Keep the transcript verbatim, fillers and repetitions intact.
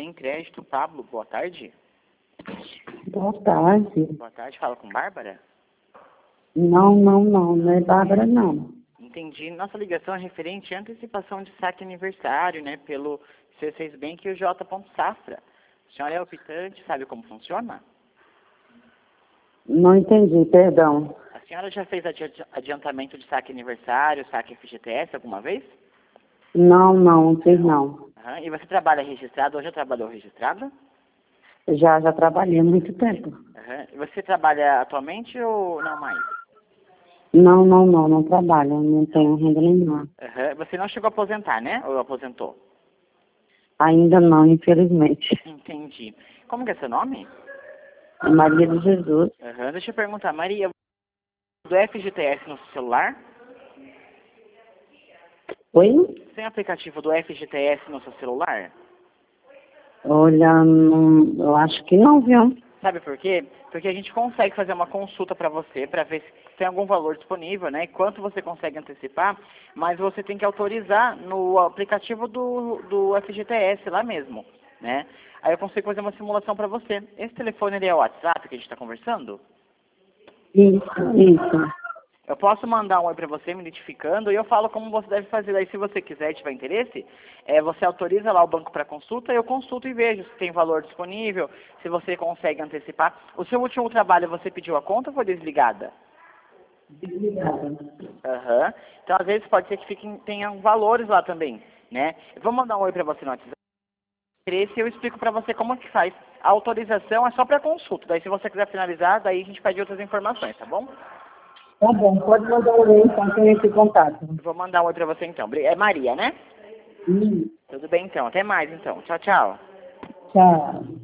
bem? Crédito, Pablo, boa tarde. Boa tarde. Boa tarde, fala com Bárbara? Não, não, não, não é Bárbara, não. Entendi. Nossa ligação é referente à antecipação de saque aniversário, né, pelo C seis Bank e o J. Safra. A senhora é optante, sabe como funciona? Não entendi, perdão. A senhora já fez adi- adiantamento de saque aniversário, saque F G T S alguma vez? Não, não, não fiz não. Aham. E você trabalha registrado ou já trabalhou registrado? Já, já trabalhei há muito tempo. Aham. E você trabalha atualmente ou não mais? Não, não, não, não trabalho, não tenho renda nenhuma. Aham. Você não chegou a aposentar, né? Ou aposentou? Ainda não, infelizmente. Entendi. Como que é seu nome? Maria de Jesus. Aham. Deixa eu perguntar, Maria, do F G T S no seu celular? Oi? Tem aplicativo do F G T S no seu celular? Olha, não, eu acho que não, viu? Sabe por quê? Porque a gente consegue fazer uma consulta para você, para ver se tem algum valor disponível, né? E quanto você consegue antecipar, mas você tem que autorizar no aplicativo do, do F G T S lá mesmo, né? Aí eu consigo fazer uma simulação para você. Esse telefone ele é o WhatsApp que a gente está conversando? Isso, isso. Eu posso mandar um oi para você me identificando e eu falo como você deve fazer. Aí se você quiser e tiver interesse, é, você autoriza lá o banco para consulta, eu consulto e vejo se tem valor disponível, se você consegue antecipar. O seu último trabalho você pediu a conta ou foi desligada? Obrigada. Aham. Então às vezes pode ser que fiquem, tenham valores lá também, né? Eu vou mandar um oi para você no WhatsApp. E eu explico para você como que faz. A autorização é só para consulta. Daí se você quiser finalizar, daí a gente pede outras informações, tá bom? Tá bom, pode mandar um e-mail então que eu entre em contato. Vou mandar um oi para você então. É Maria, né? Hum, Tudo bem então. Até mais então. Tchau, tchau. tchau.